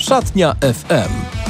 Szatnia FM.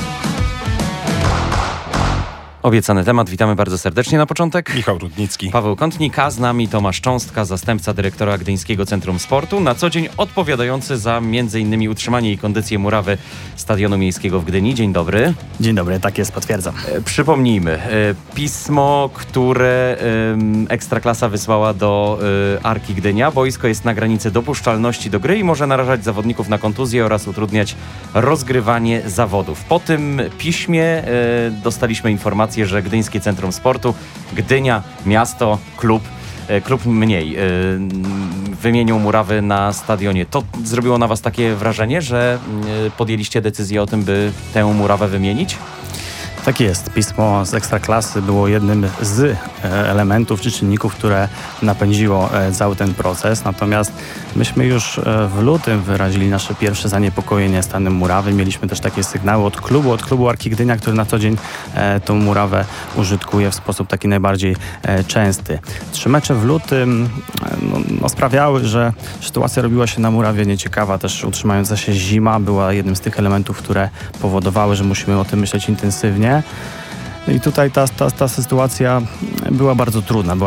Obiecany temat. Witamy bardzo serdecznie na początek. Michał Rudnicki. Paweł Kątnik, a z nami Tomasz Cząstka, zastępca dyrektora Gdyńskiego Centrum Sportu, na co dzień odpowiadający za m.in. utrzymanie i kondycję murawy Stadionu Miejskiego w Gdyni. Dzień dobry. Dzień dobry, tak jest, potwierdzam. Przypomnijmy, pismo, które Ekstraklasa wysłała do Arki Gdynia. Boisko jest na granicy dopuszczalności do gry i może narażać zawodników na kontuzję oraz utrudniać rozgrywanie zawodów. Po tym piśmie dostaliśmy informację, że Gdyńskie Centrum Sportu, Gdynia, miasto, klub mniej, wymienił murawy na stadionie. To zrobiło na was takie wrażenie, że podjęliście decyzję o tym, by tę murawę wymienić? Tak jest. Pismo z Ekstraklasy było jednym z elementów czy czynników, które napędziło cały ten proces. Natomiast myśmy już w lutym wyrazili nasze pierwsze zaniepokojenie stanem murawy. Mieliśmy też takie sygnały od klubu Arki Gdynia, który na co dzień tą murawę użytkuje w sposób taki najbardziej częsty. 3 mecze w lutym sprawiały, że sytuacja robiła się na murawie nieciekawa. Też utrzymająca się zima była jednym z tych elementów, które powodowały, że musimy o tym myśleć intensywnie. I tutaj ta sytuacja była bardzo trudna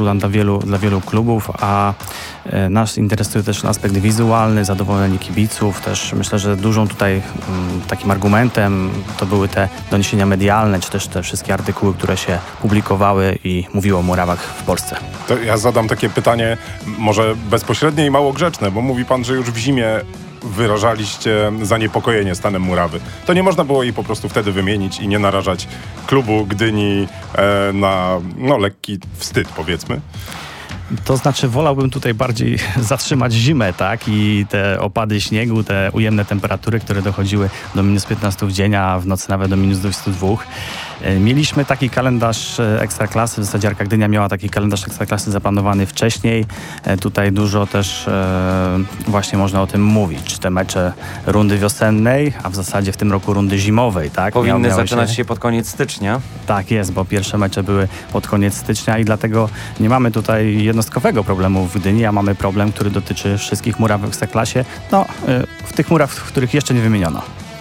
dla wielu klubów, a nas interesuje też aspekt wizualny, zadowolenie kibiców. Też myślę, że dużą tutaj takim argumentem to były te doniesienia medialne, czy też te wszystkie artykuły, które się publikowały i mówiło o murawach w Polsce. To ja zadam takie pytanie, może bezpośrednie i mało grzeczne, bo mówi pan, że już w zimie wyrażaliście zaniepokojenie stanem murawy. To nie można było jej po prostu wtedy wymienić i nie narażać klubu Gdyni na lekki wstyd, powiedzmy? To znaczy wolałbym tutaj bardziej zatrzymać zimę, tak? I te opady śniegu, te ujemne temperatury, które dochodziły do minus 15 w dzień, a w nocy nawet do minus 22. Mieliśmy taki kalendarz Ekstraklasy, w zasadzie Arka Gdynia miała taki kalendarz Ekstraklasy zaplanowany wcześniej. Tutaj dużo też właśnie można o tym mówić. Te mecze rundy wiosennej, a w zasadzie w tym roku rundy zimowej, tak? Powinny zaczynać się pod koniec stycznia. Tak jest, bo pierwsze mecze były pod koniec stycznia i dlatego nie mamy tutaj jednostkowego problemu w Gdyni, a mamy problem, który dotyczy wszystkich muraw w Ekstraklasie. W tych muraw, w których jeszcze nie wymieniono.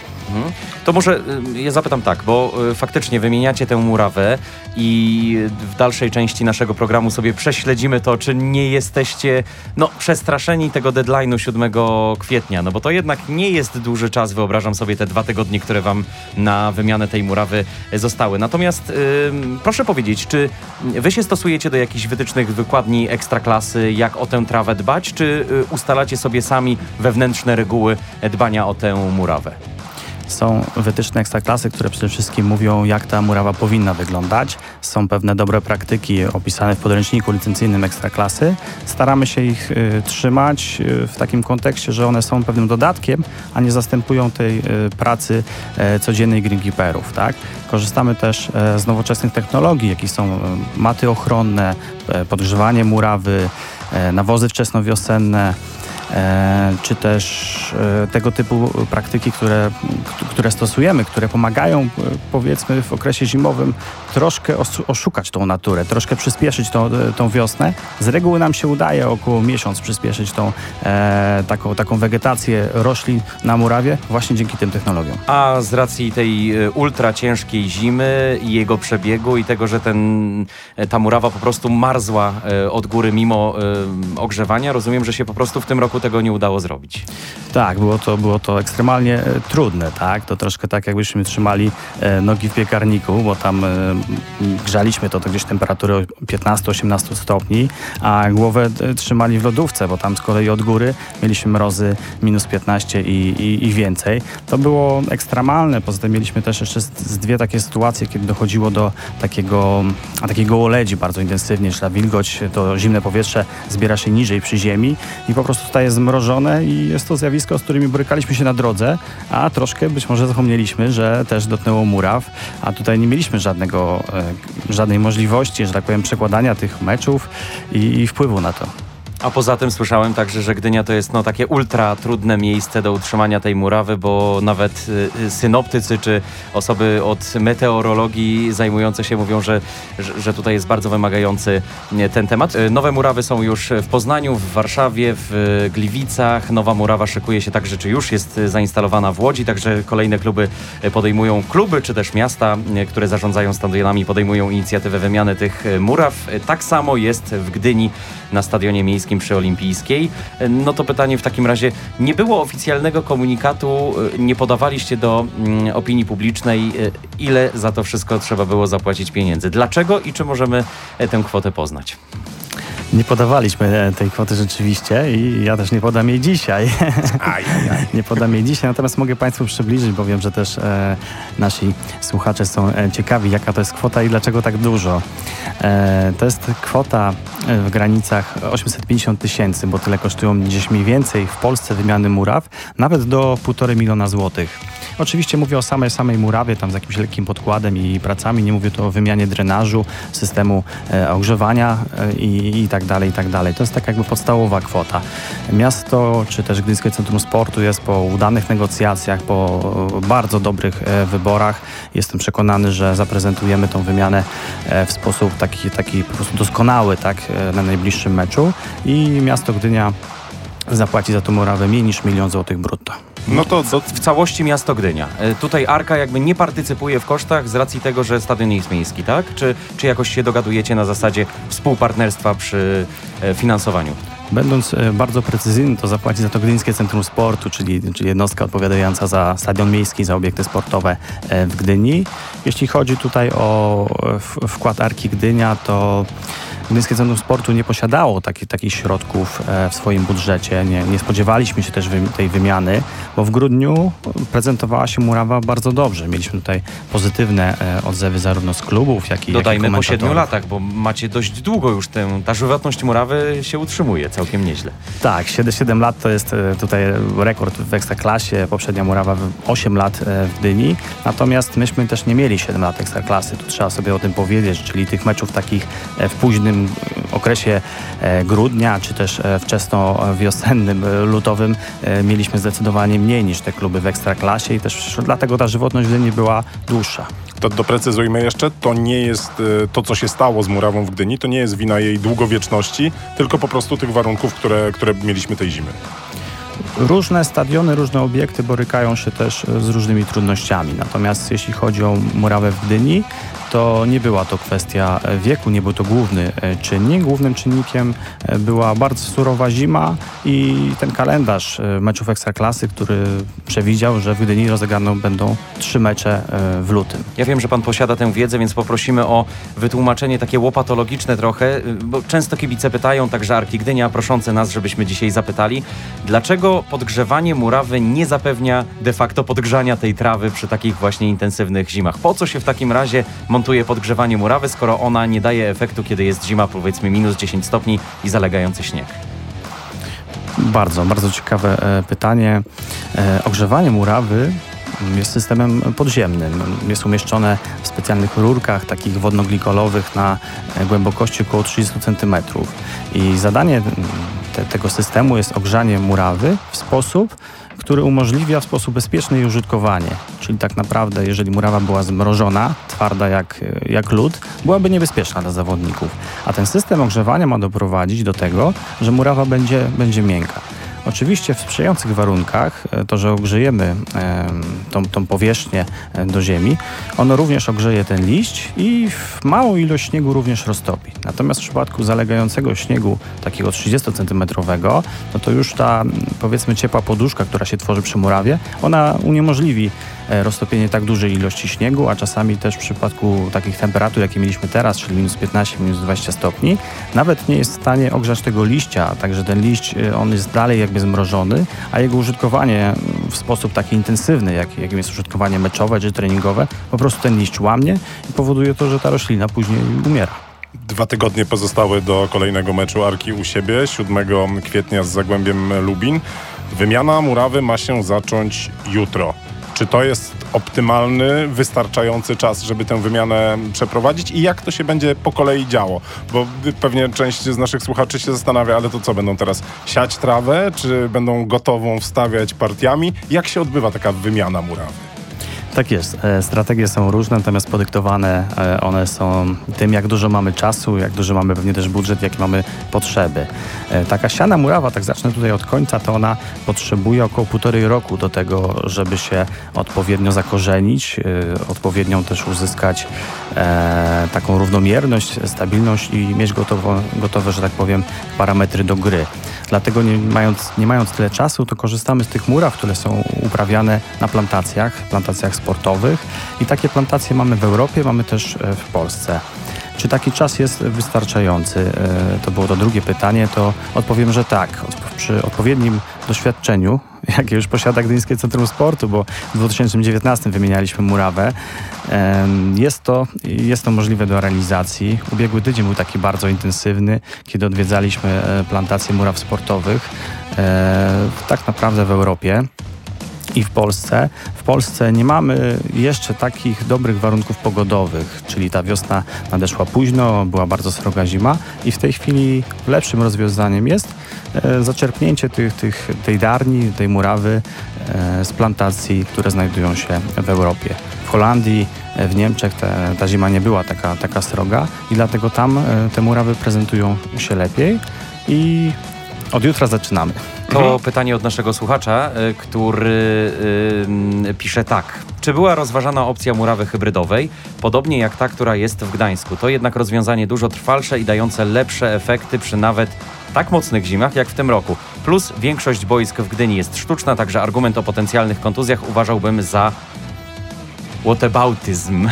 To może ja zapytam tak, bo faktycznie wymieniacie tę murawę i w dalszej części naszego programu sobie prześledzimy to, czy nie jesteście przestraszeni tego deadline'u 7 kwietnia, bo to jednak nie jest duży czas, wyobrażam sobie te 2 tygodnie, które wam na wymianę tej murawy zostały. Natomiast proszę powiedzieć, czy wy się stosujecie do jakichś wytycznych wykładni Ekstraklasy, jak o tę trawę dbać, czy ustalacie sobie sami wewnętrzne reguły dbania o tę murawę? Są wytyczne Ekstraklasy, które przede wszystkim mówią, jak ta murawa powinna wyglądać. Są pewne dobre praktyki opisane w podręczniku licencyjnym Ekstraklasy. Staramy się ich trzymać w takim kontekście, że one są pewnym dodatkiem, a nie zastępują tej pracy codziennej greenkeeperów, tak? Korzystamy też z nowoczesnych technologii, jakie są maty ochronne, podgrzewanie murawy, nawozy wczesnowiosenne, czy też tego typu praktyki, które stosujemy, które pomagają, powiedzmy, w okresie zimowym troszkę oszukać tą naturę, troszkę przyspieszyć tą wiosnę. Z reguły nam się udaje około miesiąc przyspieszyć tą taką wegetację roślin na murawie właśnie dzięki tym technologiom. A z racji tej ultra ciężkiej zimy i jego przebiegu i tego, że ta murawa po prostu marzła od góry mimo ogrzewania, rozumiem, że się po prostu w tym roku tego nie udało zrobić. Tak, było to ekstremalnie trudne, tak? To troszkę tak, jakbyśmy trzymali nogi w piekarniku, bo tam grzaliśmy to gdzieś temperatury 15-18 stopni, a głowę trzymali w lodówce, bo tam z kolei od góry mieliśmy mrozy minus 15 i więcej. To było ekstremalne. Poza tym mieliśmy też jeszcze z 2 takie sytuacje, kiedy dochodziło do takiego oledzi bardzo intensywnie, że ta wilgoć, to zimne powietrze zbiera się niżej przy ziemi i po prostu staje zmrożone i jest to zjawisko, z którymi borykaliśmy się na drodze, a troszkę być może zapomnieliśmy, że też dotknęło muraw, a tutaj nie mieliśmy żadnej możliwości, że tak powiem, przekładania tych meczów i wpływu na to. A poza tym słyszałem także, że Gdynia to jest takie ultra trudne miejsce do utrzymania tej murawy, bo nawet synoptycy czy osoby od meteorologii zajmujące się mówią, że tutaj jest bardzo wymagający ten temat. Nowe murawy są już w Poznaniu, w Warszawie, w Gliwicach. Nowa murawa szykuje się także, czy już jest zainstalowana w Łodzi, także kolejne kluby czy też miasta, które zarządzają stadionami, podejmują inicjatywę wymiany tych muraw. Tak samo jest w Gdyni na stadionie miejskim przy Olimpijskiej. No to pytanie w takim razie, nie było oficjalnego komunikatu, nie podawaliście do opinii publicznej, ile za to wszystko trzeba było zapłacić pieniędzy. Dlaczego i czy możemy tę kwotę poznać? Nie podawaliśmy tej kwoty rzeczywiście i ja też nie podam jej dzisiaj. Nie podam jej dzisiaj, natomiast mogę Państwu przybliżyć, bo wiem, że też nasi słuchacze są ciekawi, jaka to jest kwota i dlaczego tak dużo. To jest kwota w granicach 850 000, bo tyle kosztują gdzieś mniej więcej w Polsce wymiany muraw, nawet do 1,5 miliona złotych. Oczywiście mówię o samej murawie, tam z jakimś lekkim podkładem i pracami, nie mówię tu o wymianie drenażu, systemu ogrzewania i tak dalej, i tak dalej. To jest tak jakby podstawowa kwota. Miasto, czy też Gdyńskie Centrum Sportu jest po udanych negocjacjach, po bardzo dobrych wyborach. Jestem przekonany, że zaprezentujemy tą wymianę w sposób taki po prostu doskonały, tak, na najbliższym meczu i miasto Gdynia zapłaci za tą murawę mniej niż 1 000 000 złotych brutto. No to w całości miasto Gdynia. Tutaj Arka jakby nie partycypuje w kosztach z racji tego, że stadion jest miejski, tak? Czy jakoś się dogadujecie na zasadzie współpartnerstwa przy finansowaniu? Będąc bardzo precyzyjny, to zapłaci za to Gdyńskie Centrum Sportu, czyli jednostka odpowiadająca za stadion miejski, za obiekty sportowe w Gdyni. Jeśli chodzi tutaj o wkład Arki Gdynia, to Gdyńskie Centrum Sportu nie posiadało takich środków w swoim budżecie. Nie spodziewaliśmy się też tej wymiany, bo w grudniu prezentowała się murawa bardzo dobrze. Mieliśmy tutaj pozytywne odzewy zarówno z klubów, jak i dodajmy po 7 latach, bo macie dość długo już ta żywotność murawy się utrzymuje całkiem nieźle. Tak, 7 lat to jest tutaj rekord w Ekstraklasie. Poprzednia murawa 8 lat w Gdyni. Natomiast myśmy też nie mieli 7 lat Ekstraklasy. Tu trzeba sobie o tym powiedzieć, czyli tych meczów takich w późnym okresie grudnia, czy też wczesno-wiosennym, lutowym mieliśmy zdecydowanie mniej niż te kluby w Ekstraklasie i też dlatego ta żywotność w Gdyni była dłuższa. To doprecyzujmy jeszcze, to nie jest to, co się stało z murawą w Gdyni, to nie jest wina jej długowieczności, tylko po prostu tych warunków, które mieliśmy tej zimy. Różne stadiony, różne obiekty borykają się też z różnymi trudnościami. Natomiast jeśli chodzi o murawę w Gdyni, to nie była to kwestia wieku, nie był to główny czynnik. Głównym czynnikiem była bardzo surowa zima i ten kalendarz meczów Ekstraklasy, który przewidział, że w Gdyni rozegrane będą 3 mecze w lutym. Ja wiem, że pan posiada tę wiedzę, więc poprosimy o wytłumaczenie takie łopatologiczne trochę, bo często kibice pytają, także Arki Gdynia proszące nas, żebyśmy dzisiaj zapytali, dlaczego podgrzewanie murawy nie zapewnia de facto podgrzania tej trawy przy takich właśnie intensywnych zimach? Po co się w takim razie montuje podgrzewanie murawy, skoro ona nie daje efektu, kiedy jest zima, powiedzmy minus 10 stopni i zalegający śnieg? Bardzo, bardzo ciekawe pytanie. Ogrzewanie murawy jest systemem podziemnym. Jest umieszczone w specjalnych rurkach, takich wodno-glikolowych na głębokości około 30 cm. I zadanie tego systemu jest ogrzanie murawy w sposób, który umożliwia w sposób bezpieczny jej użytkowanie. Czyli tak naprawdę, jeżeli murawa była zmrożona, twarda jak lód, byłaby niebezpieczna dla zawodników. A ten system ogrzewania ma doprowadzić do tego, że murawa będzie miękka. Oczywiście w sprzyjających warunkach to, że ogrzejemy tą powierzchnię do ziemi, ono również ogrzeje ten liść i małą ilość śniegu również roztopi. Natomiast w przypadku zalegającego śniegu, takiego 30-centymetrowego, no to już ta, powiedzmy, ciepła poduszka, która się tworzy przy murawie, ona uniemożliwi roztopienie tak dużej ilości śniegu, a czasami też w przypadku takich temperatur, jakie mieliśmy teraz, czyli minus 15, minus 20 stopni, nawet nie jest w stanie ogrzać tego liścia, także ten liść, on jest dalej jakby zmrożony, a jego użytkowanie w sposób taki intensywny, jakim jest użytkowanie meczowe czy treningowe, po prostu ten liść łamie i powoduje to, że ta roślina później umiera. 2 tygodnie pozostały do kolejnego meczu Arki u siebie, 7 kwietnia z Zagłębiem Lubin. Wymiana murawy ma się zacząć jutro. Czy to jest optymalny, wystarczający czas, żeby tę wymianę przeprowadzić i jak to się będzie po kolei działo? Bo pewnie część z naszych słuchaczy się zastanawia, ale to co, będą teraz siać trawę, czy będą gotową wstawiać partiami? Jak się odbywa taka wymiana murawy? Tak jest. Strategie są różne, natomiast podyktowane one są tym, jak dużo mamy czasu, jak dużo mamy pewnie też budżet, jakie mamy potrzeby. Taka siana murawa, tak zacznę tutaj od końca, to ona potrzebuje około 1,5 roku do tego, żeby się odpowiednio zakorzenić, odpowiednią też uzyskać taką równomierność, stabilność i mieć gotowe, że tak powiem, parametry do gry. Dlatego nie mając tyle czasu, to korzystamy z tych muraw, które są uprawiane na plantacjach sportowych i takie plantacje mamy w Europie, mamy też w Polsce. Czy taki czas jest wystarczający? To było to drugie pytanie, to odpowiem, że tak. Przy odpowiednim doświadczeniu, jakie już posiada Gdyńskie Centrum Sportu, bo w 2019 wymienialiśmy murawę, jest to możliwe do realizacji. Ubiegły tydzień był taki bardzo intensywny, kiedy odwiedzaliśmy plantacje muraw sportowych, tak naprawdę w Europie. I w Polsce. W Polsce nie mamy jeszcze takich dobrych warunków pogodowych, czyli ta wiosna nadeszła późno, była bardzo sroga zima i w tej chwili lepszym rozwiązaniem jest zaczerpnięcie tej darni, tej murawy z plantacji, które znajdują się w Europie. W Holandii, w Niemczech ta zima nie była taka sroga i dlatego tam te murawy prezentują się lepiej i od jutra zaczynamy. To pytanie od naszego słuchacza, który pisze tak. Czy była rozważana opcja murawy hybrydowej, podobnie jak ta, która jest w Gdańsku? To jednak rozwiązanie dużo trwalsze i dające lepsze efekty przy nawet tak mocnych zimach jak w tym roku. Plus większość boisk w Gdyni jest sztuczna, także argument o potencjalnych kontuzjach uważałbym za whataboutyzm.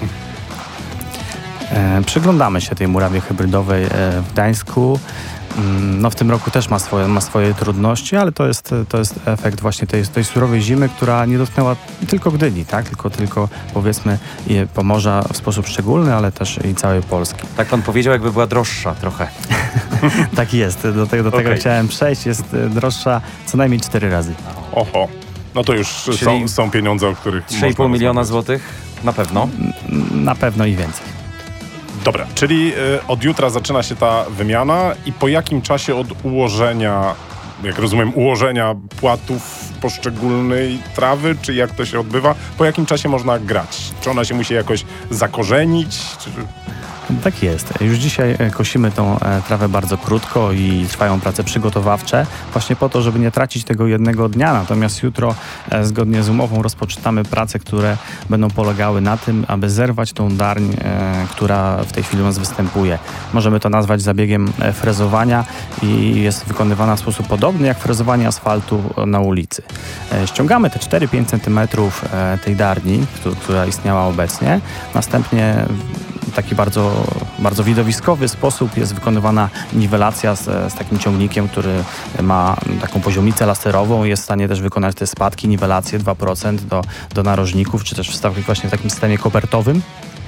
Przyglądamy się tej murawie hybrydowej w Gdańsku. No w tym roku też ma swoje trudności, ale to jest efekt właśnie tej surowej zimy, która nie dotknęła tylko Gdyni, tak? Tylko powiedzmy Pomorza w sposób szczególny, ale też i całej Polski. Tak pan powiedział, jakby była droższa trochę. Tak jest, do tego chciałem przejść, jest droższa co najmniej 4 razy. Oho, no to już są pieniądze, o których 3,5 miliona złotych? Na pewno. Na pewno i więcej. Dobra, czyli od jutra zaczyna się ta wymiana i po jakim czasie od ułożenia, jak rozumiem, ułożenia płatów poszczególnej trawy, czy jak to się odbywa, po jakim czasie można grać? Czy ona się musi jakoś zakorzenić? Czy... Tak jest. Już dzisiaj kosimy tą trawę bardzo krótko i trwają prace przygotowawcze właśnie po to, żeby nie tracić tego jednego dnia. Natomiast jutro zgodnie z umową rozpoczynamy prace, które będą polegały na tym, aby zerwać tą darń, która w tej chwili u nas występuje. Możemy to nazwać zabiegiem frezowania i jest wykonywana w sposób podobny jak frezowanie asfaltu na ulicy. Ściągamy te 4-5 cm tej darni, która istniała obecnie. Następnie w taki bardzo, bardzo widowiskowy sposób jest wykonywana niwelacja z takim ciągnikiem, który ma taką poziomicę laserową i jest w stanie też wykonać te spadki, niwelację 2% do narożników, czy też wstawki właśnie w takim systemie kopertowym.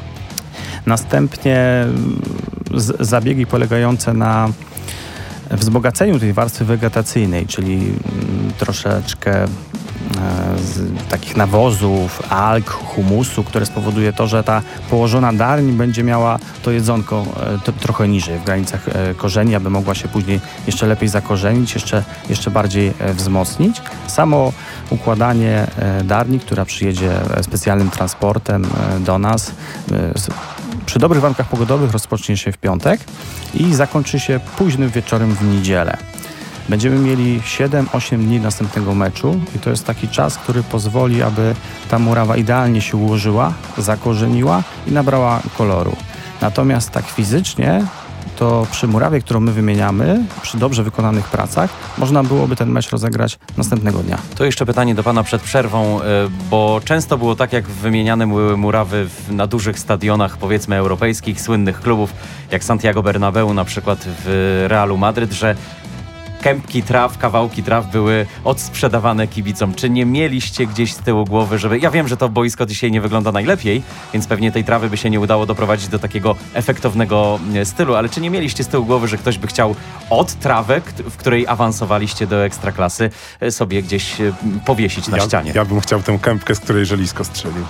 Następnie zabiegi polegające na wzbogaceniu tej warstwy wegetacyjnej, czyli troszeczkę takich nawozów, alg, humusu, które spowoduje to, że ta położona darń będzie miała to jedzonko trochę niżej w granicach korzeni, aby mogła się później jeszcze lepiej zakorzenić, jeszcze bardziej wzmocnić. Samo układanie darni, która przyjedzie specjalnym transportem do nas, przy dobrych warunkach pogodowych rozpocznie się w piątek i zakończy się późnym wieczorem w niedzielę. Będziemy mieli 7-8 dni następnego meczu i to jest taki czas, który pozwoli, aby ta murawa idealnie się ułożyła, zakorzeniła i nabrała koloru. Natomiast tak fizycznie, to przy murawie, którą my wymieniamy, przy dobrze wykonanych pracach, można byłoby ten mecz rozegrać następnego dnia. To jeszcze pytanie do pana przed przerwą, bo często było tak, jak wymieniane były murawy na dużych stadionach, powiedzmy europejskich, słynnych klubów, jak Santiago Bernabeu na przykład w Realu Madryt, że kępki traw, kawałki traw były odsprzedawane kibicom. Czy nie mieliście gdzieś z tyłu głowy, żeby... Ja wiem, że to boisko dzisiaj nie wygląda najlepiej, więc pewnie tej trawy by się nie udało doprowadzić do takiego efektownego stylu, ale czy nie mieliście z tyłu głowy, że ktoś by chciał od trawek, w której awansowaliście do Ekstraklasy, sobie gdzieś powiesić na ścianie? Ja bym chciał tę kępkę, z której Żelisko strzelił.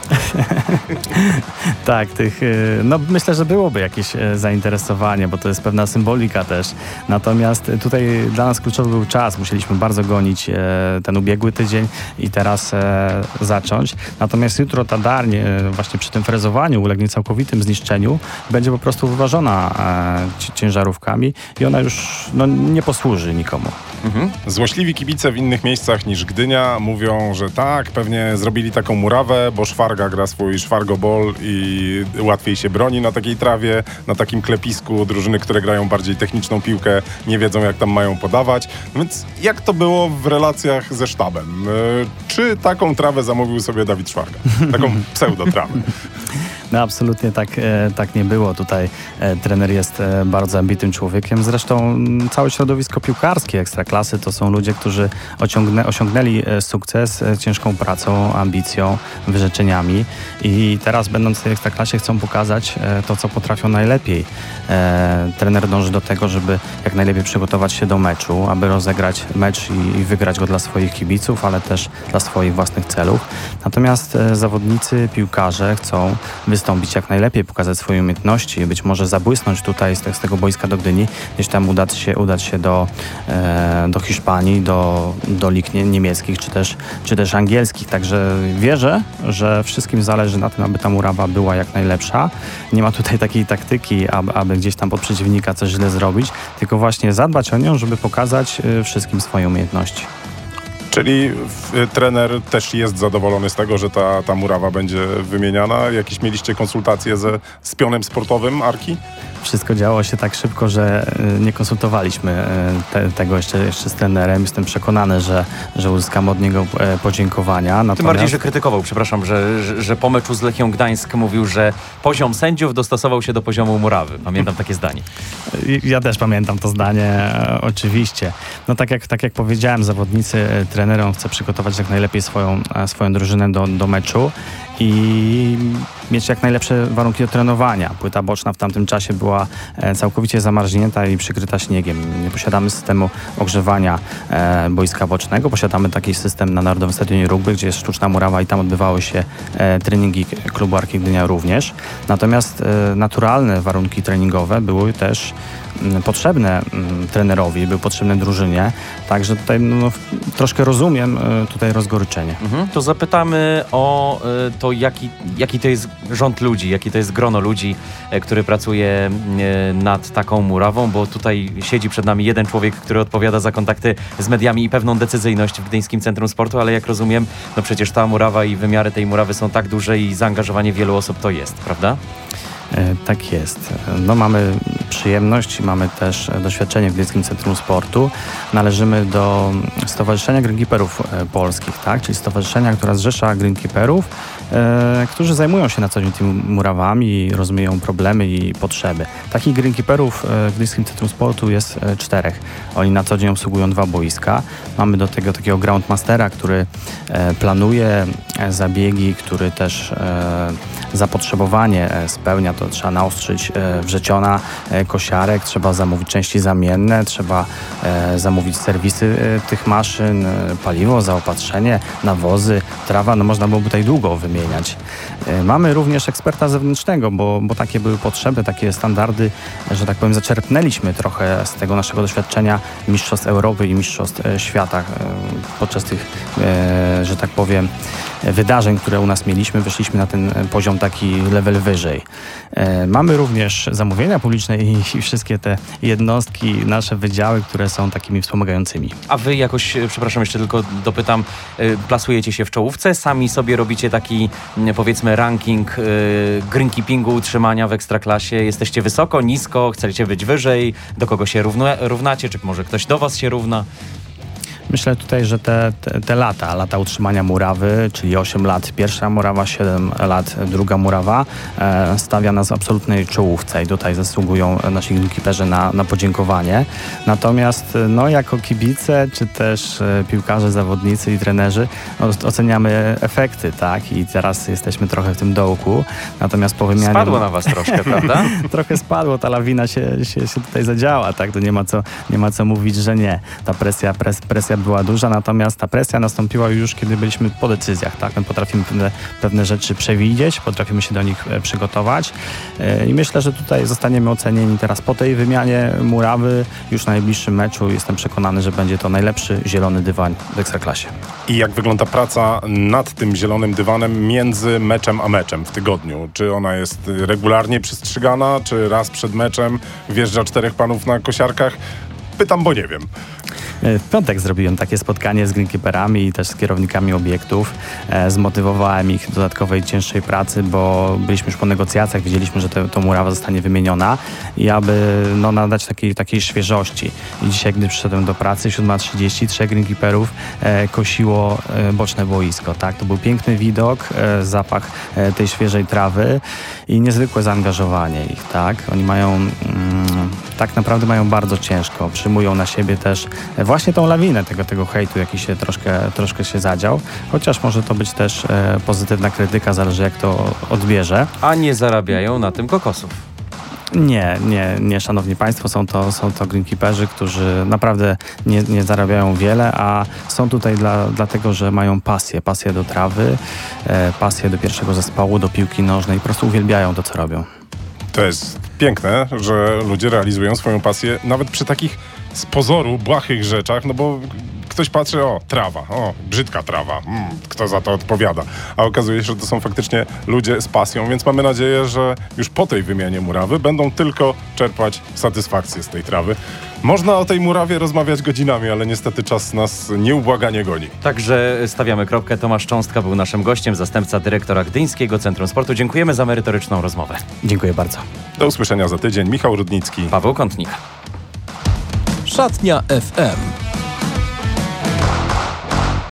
Tak, no myślę, że byłoby jakieś zainteresowanie, bo to jest pewna symbolika też. Natomiast tutaj dla nas kluczowy był czas. Musieliśmy bardzo gonić ten ubiegły tydzień i teraz zacząć. Natomiast jutro ta darń właśnie przy tym frezowaniu ulegnie całkowitym zniszczeniu. Będzie po prostu wyważona ciężarówkami i ona już nie posłuży nikomu. Złośliwi kibice w innych miejscach niż Gdynia mówią, że tak, pewnie zrobili taką murawę, bo Szwarga gra swój szwargobol i łatwiej się broni na takiej trawie, na takim klepisku. Drużyny, które grają bardziej techniczną piłkę, nie wiedzą, jak tam mają podawać. Więc jak to było w relacjach ze sztabem? Czy taką trawę zamówił sobie Dawid Szwarga? Taką pseudotrawę. No absolutnie tak nie było. Tutaj trener jest bardzo ambitnym człowiekiem. Zresztą całe środowisko piłkarskie Ekstraklasy to są ludzie, którzy osiągnęli sukces ciężką pracą, ambicją, wyrzeczeniami i teraz będąc w tej Ekstraklasie chcą pokazać to, co potrafią najlepiej. Trener dąży do tego, żeby jak najlepiej przygotować się do meczu, aby rozegrać mecz i wygrać go dla swoich kibiców, ale też dla swoich własnych celów. Natomiast zawodnicy, piłkarze chcą wystąpić jak najlepiej, pokazać swoje umiejętności, być może zabłysnąć tutaj z tego boiska do Gdyni, gdzieś tam udać się do Hiszpanii, do lig niemieckich czy też angielskich. Także wierzę, że wszystkim zależy na tym, aby ta murawa była jak najlepsza. Nie ma tutaj takiej taktyki, aby gdzieś tam pod przeciwnika coś źle zrobić, tylko właśnie zadbać o nią, żeby pokazać wszystkim swoje umiejętności. Czyli trener też jest zadowolony z tego, że ta murawa będzie wymieniana? Jakieś mieliście konsultacje z pionem sportowym Arki? Wszystko działo się tak szybko, że nie konsultowaliśmy tego jeszcze z trenerem. Jestem przekonany, że uzyskamy od niego podziękowania. Natomiast... Tym bardziej, że krytykował, przepraszam, że po meczu z Lechią Gdańsk mówił, że poziom sędziów dostosował się do poziomu murawy. Pamiętam takie zdanie. Ja też pamiętam to zdanie, oczywiście. No tak jak powiedziałem, zawodnicy, trener chce przygotować jak najlepiej swoją drużynę do meczu i mieć jak najlepsze warunki do trenowania. Płyta boczna w tamtym czasie była całkowicie zamarznięta i przykryta śniegiem. Nie posiadamy systemu ogrzewania boiska bocznego. Posiadamy taki system na Narodowym Stadionie Rugby, gdzie jest sztuczna murawa i tam odbywały się treningi klubu Arki Gdynia również. Natomiast naturalne warunki treningowe były też potrzebne trenerowi, były potrzebne drużynie. Także tutaj troszkę rozumiem tutaj rozgoryczenie. To zapytamy o to, jaki to jest rząd ludzi, jaki to jest grono ludzi, który pracuje nad taką murawą, bo tutaj siedzi przed nami jeden człowiek, który odpowiada za kontakty z mediami i pewną decyzyjność w Gdyńskim Centrum Sportu, ale jak rozumiem, no przecież ta murawa i wymiary tej murawy są tak duże i zaangażowanie wielu osób to jest, prawda? Tak jest. No, mamy przyjemność i mamy też doświadczenie w Gdyńskim Centrum Sportu. Należymy do Stowarzyszenia Greenkeeperów Polskich, tak? Czyli stowarzyszenia, które zrzesza greenkeeperów, którzy zajmują się na co dzień tymi murawami i rozumieją problemy i potrzeby. Takich greenkeeperów w Gdyńskim Centrum Sportu jest 4. Oni na co dzień obsługują 2 boiska. Mamy do tego takiego groundmastera, który planuje zabiegi, który też zapotrzebowanie spełnia. To trzeba naostrzyć wrzeciona kosiarek, trzeba zamówić części zamienne, trzeba zamówić serwisy tych maszyn, paliwo, zaopatrzenie, nawozy, trawa. No można byłoby tutaj długo wymieniać. Mamy również eksperta zewnętrznego, bo takie były potrzeby, takie standardy, że tak powiem, zaczerpnęliśmy trochę z tego naszego doświadczenia mistrzostw Europy i mistrzostw świata podczas tych, że tak powiem, wydarzeń, które u nas mieliśmy, wyszliśmy na ten poziom taki level wyżej. Mamy również zamówienia publiczne i wszystkie te jednostki, nasze wydziały, które są takimi wspomagającymi. A wy jakoś, przepraszam, jeszcze tylko dopytam, plasujecie się w czołówce? Sami sobie robicie taki, powiedzmy, ranking greenkeepingu, utrzymania w Ekstraklasie? Jesteście wysoko, nisko? Chcecie być wyżej? Do kogo się równacie? Czy może ktoś do was się równa? Myślę tutaj, że te lata utrzymania murawy, czyli 8 lat pierwsza murawa, 7 lat druga murawa, stawia nas w absolutnej czołówce i tutaj zasługują nasi greenkeeperzy na podziękowanie. Natomiast jako kibice, czy też piłkarze, zawodnicy i trenerzy oceniamy efekty, tak? I teraz jesteśmy trochę w tym dołku. Natomiast po wymianie... Spadło na was troszkę, prawda? Trochę spadło, ta lawina się tutaj zadziała, tak? To nie ma co mówić, że nie. Ta presja była duża, natomiast ta presja nastąpiła już, kiedy byliśmy po decyzjach, tak? My potrafimy pewne rzeczy przewidzieć, potrafimy się do nich przygotować i myślę, że tutaj zostaniemy ocenieni teraz po tej wymianie murawy. Już na najbliższym meczu jestem przekonany, że będzie to najlepszy zielony dywan w Ekstraklasie. I jak wygląda praca nad tym zielonym dywanem między meczem a meczem w tygodniu? Czy ona jest regularnie przestrzegana, czy raz przed meczem wjeżdża 4 panów na kosiarkach? Pytam, bo nie wiem. W piątek zrobiłem takie spotkanie z greenkeeperami i też z kierownikami obiektów. Zmotywowałem ich do dodatkowej, cięższej pracy, bo byliśmy już po negocjacjach, wiedzieliśmy, że ta murawa zostanie wymieniona i aby nadać takiej świeżości. I dzisiaj, gdy przyszedłem do pracy, 7:30, 3 greenkeeperów kosiło boczne boisko. Tak? To był piękny widok, zapach tej świeżej trawy i niezwykłe zaangażowanie ich. Tak? Oni tak naprawdę mają bardzo ciężko. Przyjmują na siebie też właśnie tą lawinę tego hejtu, jaki się troszkę się zadział. Chociaż może to być też pozytywna krytyka, zależy jak to odbierze. A nie zarabiają na tym kokosów. Nie, szanowni państwo, są to greenkeeperzy, którzy naprawdę nie zarabiają wiele, a są tutaj dlatego, że mają pasję do trawy, pasję do pierwszego zespołu, do piłki nożnej i po prostu uwielbiają to, co robią. To jest piękne, że ludzie realizują swoją pasję nawet przy takich z pozoru błahych rzeczach, no bo ktoś patrzy, trawa, brzydka trawa, kto za to odpowiada? A okazuje się, że to są faktycznie ludzie z pasją, więc mamy nadzieję, że już po tej wymianie murawy będą tylko czerpać satysfakcję z tej trawy. Można o tej murawie rozmawiać godzinami, ale niestety czas nas nieubłaganie goni. Także stawiamy kropkę. Tomasz Cząstka był naszym gościem, zastępca dyrektora Gdyńskiego Centrum Sportu. Dziękujemy za merytoryczną rozmowę. Dziękuję bardzo. Do usłyszenia za tydzień. Michał Rudnicki. Paweł Kątnik. Szatnia FM.